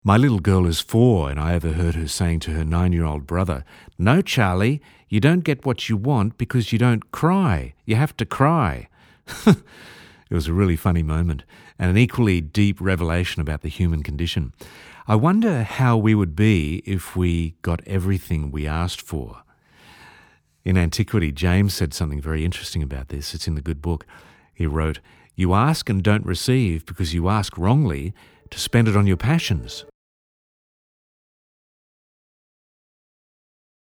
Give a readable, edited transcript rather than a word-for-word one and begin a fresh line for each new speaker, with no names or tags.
My little girl is 4, and I overheard her saying to her 9-year-old brother, "No, Charlie, you don't get what you want because you don't cry. You have to cry." It was a really funny moment and an equally deep revelation about the human condition. I wonder how we would be if we got everything we asked for. In antiquity, James said something very interesting about this. It's in the good book. He wrote, "You ask and don't receive because you ask wrongly to spend it on your passions."